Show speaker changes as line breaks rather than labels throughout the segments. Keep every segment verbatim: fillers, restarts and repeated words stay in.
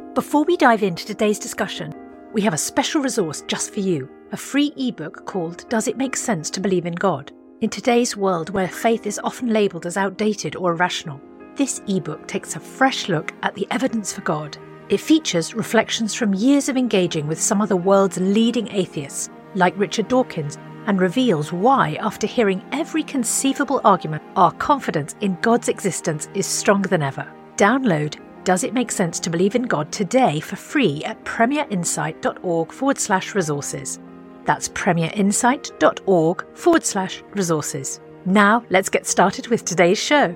Before we dive into today's discussion, we have a special resource just for you, a free ebook called Does It Make Sense to Believe in God? In today's world where faith is often labelled as outdated or irrational, this ebook takes a fresh look at the evidence for God. It features reflections from years of engaging with some of the world's leading atheists, like Richard Dawkins, and reveals why, after hearing every conceivable argument, our confidence in God's existence is stronger than ever. Download Does It Make Sense to Believe in God today for free at premierinsight.org forward slash resources. That's premierinsight.org forward slash resources. Now let's get started with today's show.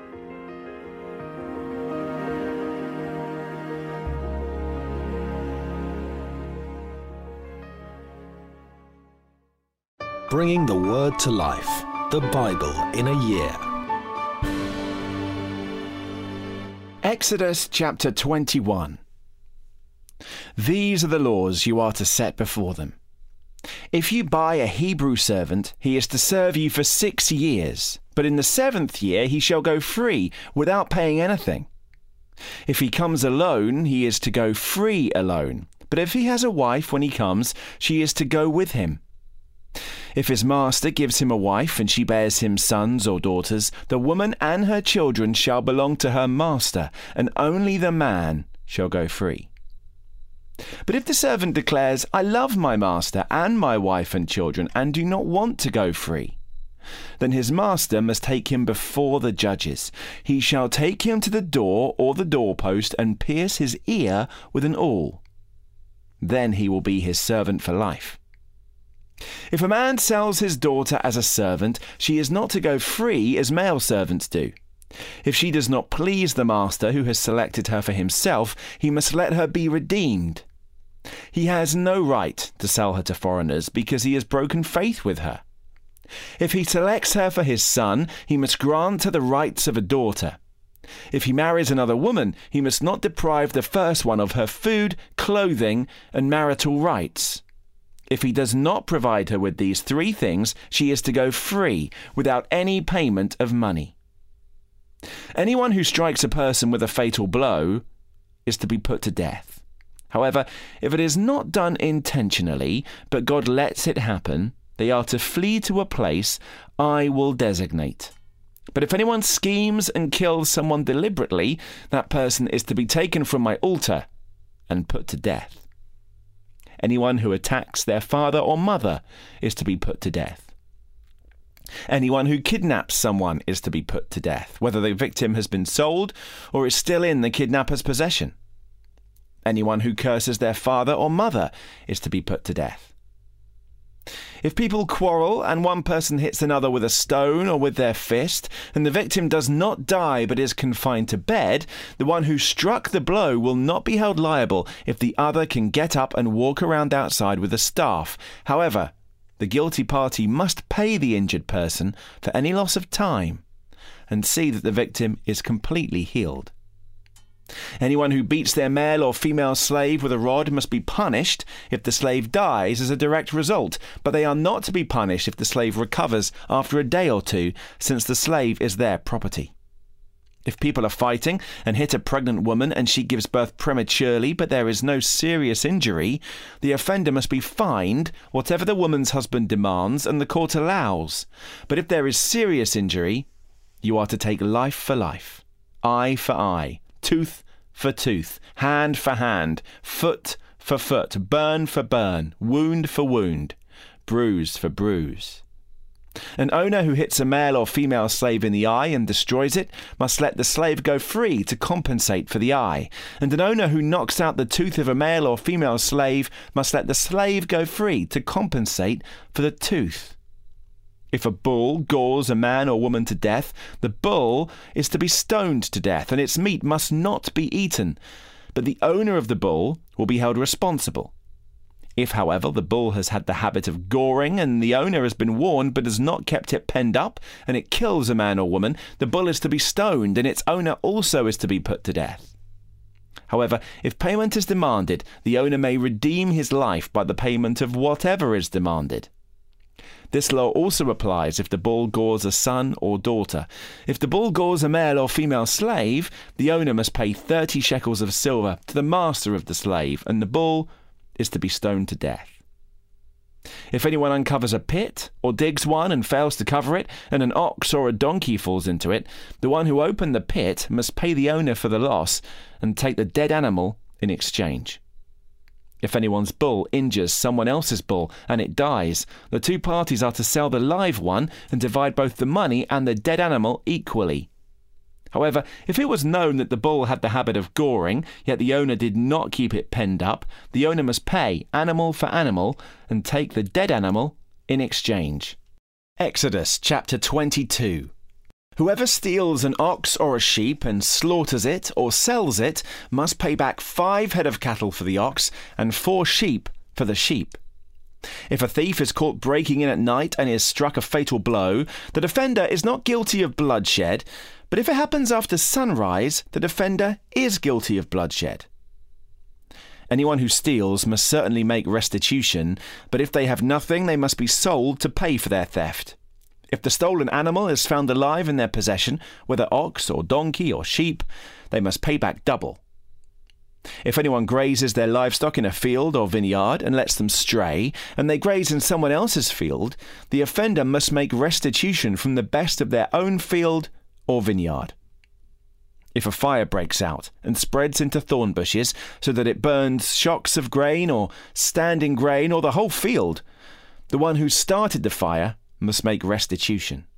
Bringing the Word to life, the Bible in a year.
Exodus chapter twenty-one. These are the laws you are to set before them. If you buy a Hebrew servant, he is to serve you for six years, but in the seventh year he shall go free without paying anything. If he comes alone, he is to go free alone, but if he has a wife when he comes, she is to go with him. If his master gives him a wife and she bears him sons or daughters, the woman and her children shall belong to her master, and only the man shall go free. But if the servant declares, I love my master and my wife and children, and do not want to go free, then his master must take him before the judges. He shall take him to the door or the doorpost and pierce his ear with an awl. Then he will be his servant for life. If a man sells his daughter as a servant, she is not to go free as male servants do. If she does not please the master who has selected her for himself, he must let her be redeemed. He has no right to sell her to foreigners because he has broken faith with her. If he selects her for his son, he must grant her the rights of a daughter. If he marries another woman, he must not deprive the first one of her food, clothing, and marital rights. If he does not provide her with these three things, she is to go free without any payment of money. Anyone who strikes a person with a fatal blow is to be put to death. However, if it is not done intentionally, but God lets it happen, they are to flee to a place I will designate. But if anyone schemes and kills someone deliberately, that person is to be taken from my altar and put to death. Anyone who attacks their father or mother is to be put to death. Anyone who kidnaps someone is to be put to death, whether the victim has been sold or is still in the kidnapper's possession. Anyone who curses their father or mother is to be put to death. If people quarrel and one person hits another with a stone or with their fist, and the victim does not die but is confined to bed, the one who struck the blow will not be held liable if the other can get up and walk around outside with a staff. However, the guilty party must pay the injured person for any loss of time and see that the victim is completely healed. Anyone who beats their male or female slave with a rod must be punished if the slave dies as a direct result, but they are not to be punished if the slave recovers after a day or two, since the slave is their property. If people are fighting and hit a pregnant woman and she gives birth prematurely but there is no serious injury, the offender must be fined whatever the woman's husband demands and the court allows. But if there is serious injury, you are to take life for life, eye for eye, tooth for tooth, hand for hand, foot for foot, burn for burn, wound for wound, bruise for bruise. An owner who hits a male or female slave in the eye and destroys it must let the slave go free to compensate for the eye, and an owner who knocks out the tooth of a male or female slave must let the slave go free to compensate for the tooth. If a bull gores a man or woman to death, the bull is to be stoned to death, and its meat must not be eaten, but the owner of the bull will be held responsible. If, however, the bull has had the habit of goring and the owner has been warned but has not kept it penned up, and it kills a man or woman, the bull is to be stoned, and its owner also is to be put to death. However, if payment is demanded, the owner may redeem his life by the payment of whatever is demanded. This law also applies if the bull gores a son or daughter. If the bull gores a male or female slave, the owner must pay thirty shekels of silver to the master of the slave, and the bull is to be stoned to death. If anyone uncovers a pit or digs one and fails to cover it, and an ox or a donkey falls into it, the one who opened the pit must pay the owner for the loss and take the dead animal in exchange. If anyone's bull injures someone else's bull and it dies, the two parties are to sell the live one and divide both the money and the dead animal equally. However, if it was known that the bull had the habit of goring, yet the owner did not keep it penned up, the owner must pay animal for animal and take the dead animal in exchange. Exodus chapter twenty-two. Whoever steals an ox or a sheep and slaughters it or sells it must pay back five head of cattle for the ox and four sheep for the sheep. If a thief is caught breaking in at night and is struck a fatal blow, the defender is not guilty of bloodshed, but if it happens after sunrise, the defender is guilty of bloodshed. Anyone who steals must certainly make restitution, but if they have nothing, they must be sold to pay for their theft. If the stolen animal is found alive in their possession, whether ox or donkey or sheep, they must pay back double. If anyone grazes their livestock in a field or vineyard and lets them stray, and they graze in someone else's field, the offender must make restitution from the best of their own field or vineyard. If a fire breaks out and spreads into thorn bushes so that it burns shocks of grain or standing grain or the whole field, the one who started the fire must make restitution.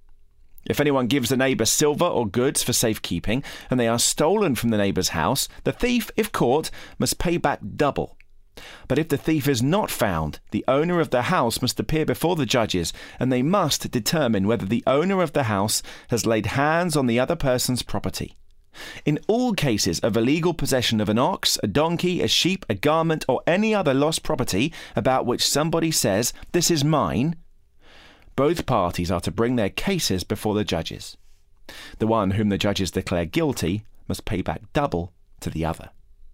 If anyone gives a neighbour silver or goods for safekeeping, and they are stolen from the neighbour's house, the thief, if caught, must pay back double. But if the thief is not found, the owner of the house must appear before the judges, and they must determine whether the owner of the house has laid hands on the other person's property. In all cases of illegal possession of an ox, a donkey, a sheep, a garment, or any other lost property about which somebody says, "This is mine," both parties are to bring their cases before the judges. The one whom the judges declare guilty must pay back double to the other.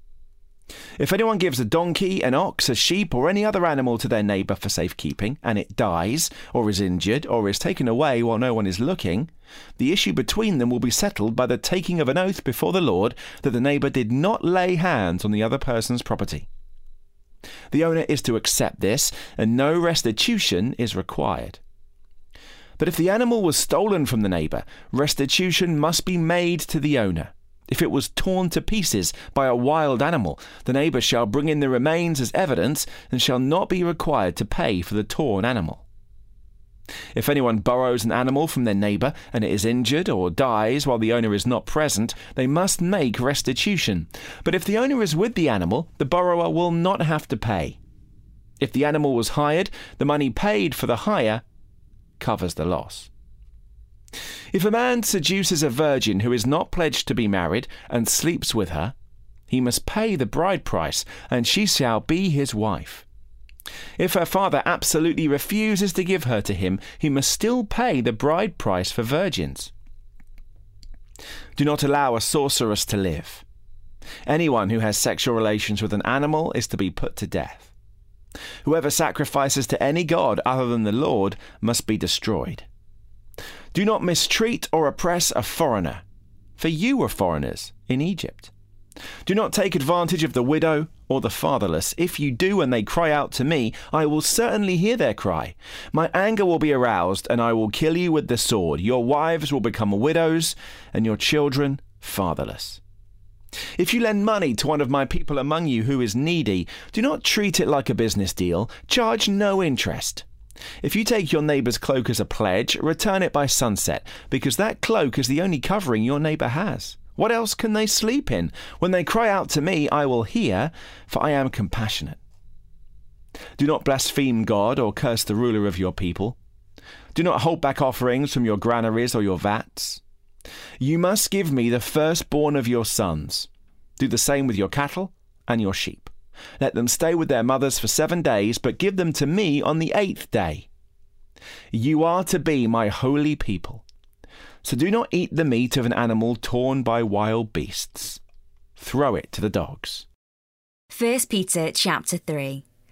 If anyone gives a donkey, an ox, a sheep, or any other animal to their neighbour for safekeeping, and it dies, or is injured, or is taken away while no one is looking, the issue between them will be settled by the taking of an oath before the Lord that the neighbour did not lay hands on the other person's property. The owner is to accept this, and no restitution is required. But if the animal was stolen from the neighbour, restitution must be made to the owner. If it was torn to pieces by a wild animal, the neighbour shall bring in the remains as evidence and shall not be required to pay for the torn animal. If anyone borrows an animal from their neighbour and it is injured or dies while the owner is not present, they must make restitution. But if the owner is with the animal, the borrower will not have to pay. If the animal was hired, the money paid for the hire covers the loss. If a man seduces a virgin who is not pledged to be married and sleeps with her, he must pay the bride price, and she shall be his wife. If her father absolutely refuses to give her to him, he must still pay the bride price for virgins. Do not allow a sorceress to live. Anyone who has sexual relations with an animal is to be put to death. Whoever sacrifices to any god other than the Lord must be destroyed. Do not mistreat or oppress a foreigner, for you were foreigners in Egypt. Do not take advantage of the widow or the fatherless. If you do and they cry out to me, I will certainly hear their cry. My anger will be aroused, and I will kill you with the sword. Your wives will become widows, and your children fatherless. If you lend money to one of my people among you who is needy, do not treat it like a business deal. Charge no interest. If you take your neighbour's cloak as a pledge, return it by sunset, because that cloak is the only covering your neighbour has. What else can they sleep in? When they cry out to me, I will hear, for I am compassionate. Do not blaspheme God or curse the ruler of your people. Do not hold back offerings from your granaries or your vats. You must give me the firstborn of your sons. Do the same with your cattle and your sheep. Let them stay with their mothers for seven days, but give them to me on the eighth day. You are to be my holy people. So do not eat the meat of an animal torn by wild beasts. Throw it to the dogs.
First Peter chapter three.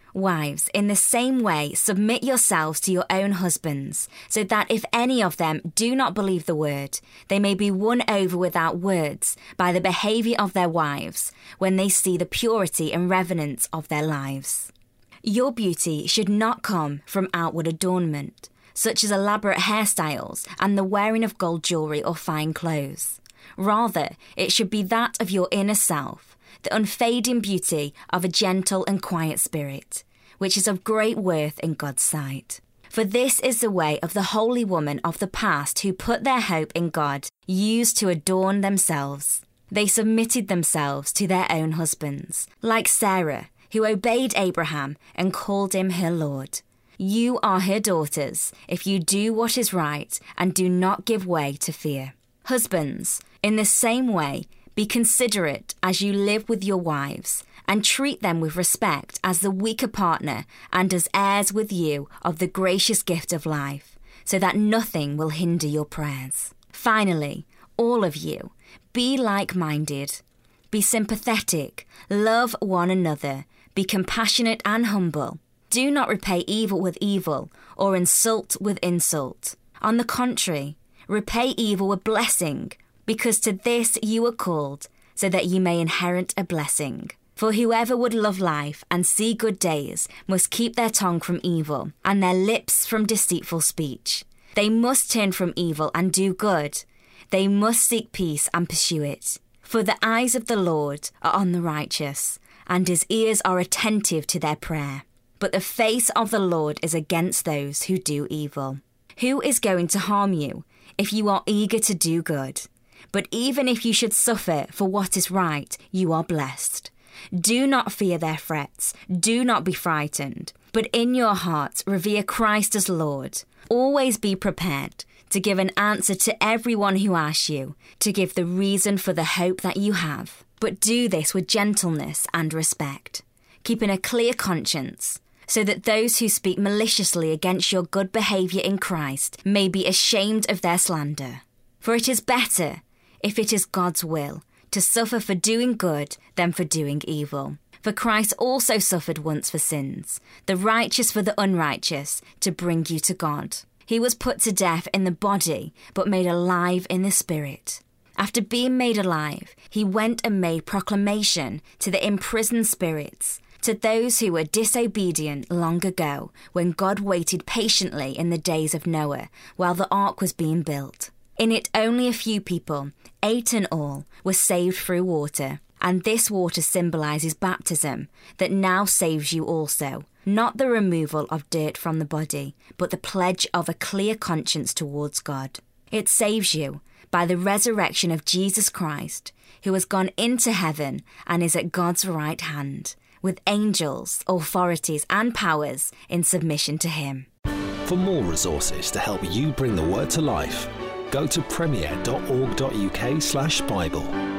Wives, in the same way, submit yourselves to your own husbands, so that if any of them do not believe the word, they may be won over without words by the behaviour of their wives, when they see the purity and reverence of their lives. Your beauty should not come from outward adornment, such as elaborate hairstyles and the wearing of gold jewellery or fine clothes. Rather, it should be that of your inner self, the unfading beauty of a gentle and quiet spirit, which is of great worth in God's sight. For this is the way of the holy women of the past who put their hope in God, used to adorn themselves. They submitted themselves to their own husbands, like Sarah, who obeyed Abraham and called him her Lord. You are her daughters, if you do what is right and do not give way to fear. Husbands, in the same way, be considerate as you live with your wives, and treat them with respect as the weaker partner and as heirs with you of the gracious gift of life, so that nothing will hinder your prayers. Finally, all of you, be like-minded, be sympathetic, love one another, be compassionate and humble. Do not repay evil with evil or insult with insult. On the contrary, repay evil with blessing, because to this you were called, so that you may inherit a blessing. For whoever would love life and see good days must keep their tongue from evil and their lips from deceitful speech. They must turn from evil and do good. They must seek peace and pursue it. For the eyes of the Lord are on the righteous, and his ears are attentive to their prayer. But the face of the Lord is against those who do evil. Who is going to harm you if you are eager to do good? But even if you should suffer for what is right, you are blessed. Do not fear their threats, do not be frightened, but in your hearts revere Christ as Lord. Always be prepared to give an answer to everyone who asks you, to give the reason for the hope that you have. But do this with gentleness and respect, keeping a clear conscience, so that those who speak maliciously against your good behaviour in Christ may be ashamed of their slander. For it is better, if it is God's will, to suffer for doing good than for doing evil. For Christ also suffered once for sins, the righteous for the unrighteous, to bring you to God. He was put to death in the body, but made alive in the spirit. After being made alive, he went and made proclamation to the imprisoned spirits, to those who were disobedient long ago, when God waited patiently in the days of Noah, while the ark was being built. In it only a few people, eight in all, were saved through water, and this water symbolises baptism, that now saves you also, not the removal of dirt from the body, but the pledge of a clear conscience towards God. It saves you by the resurrection of Jesus Christ, who has gone into heaven and is at God's right hand, with angels, authorities and powers in submission to him.
For more resources to help you bring the word to life, go to premier dot org dot uk slash Bible.